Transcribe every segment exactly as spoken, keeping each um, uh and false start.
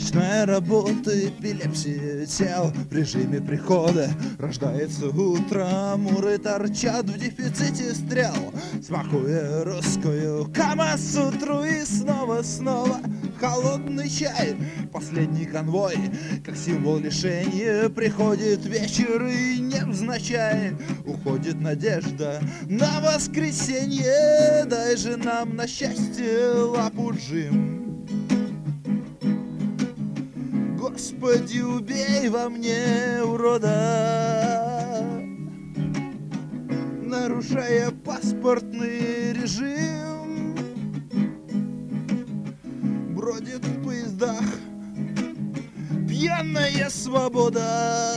Ночная работа, эпилепсия тел в режиме прихода. Рождается утром, муры торчат в дефиците стрел. Смакуя русскую камасутру и снова-снова холодный чай. Последний конвой, как символ лишения, приходит вечер и невзначай уходит надежда на воскресенье. Дай же нам на счастье лапу, Джим. Господи, убей во мне урода, нарушая паспортный режим. Бродит в поездах пьяная свобода.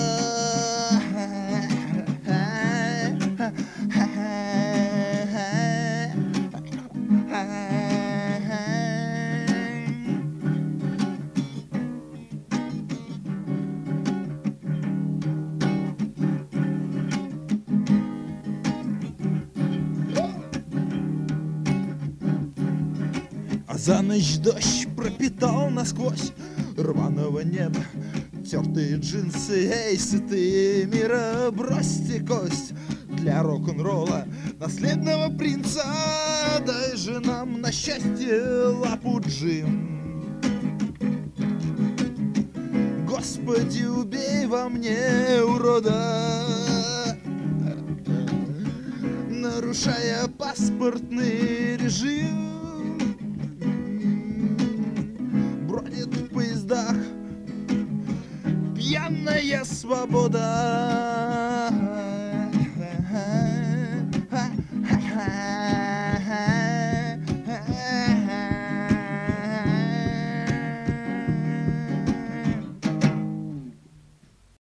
А за ночь дождь пропитал насквозь рваного неба тертые джинсы. Эй, сытые мира, бросьте кость для рок-н-ролла наследного принца. Дай же нам на счастье лапу, Джим. Господи, убей во мне урода, нарушая паспортный режим. Бродит в поездах пьяная свобода.